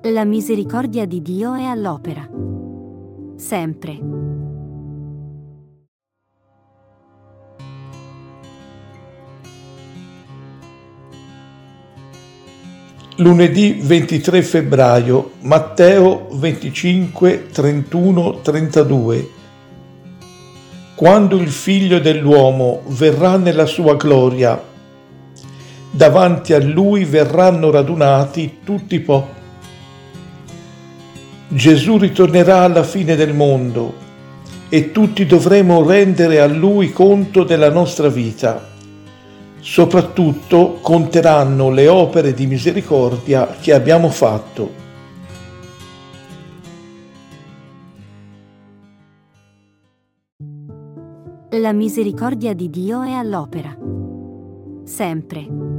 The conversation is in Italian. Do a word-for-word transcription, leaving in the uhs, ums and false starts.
La misericordia di Dio è all'opera. Sempre. Lunedì ventitré febbraio, Matteo venticinque, trentuno, trentadue. Quando il Figlio dell'uomo verrà nella sua gloria, davanti a lui verranno radunati tutti i popoli. Gesù ritornerà alla fine del mondo e tutti dovremo rendere a lui conto della nostra vita. Soprattutto conteranno le opere di misericordia che abbiamo fatto. La misericordia di Dio è all'opera. Sempre.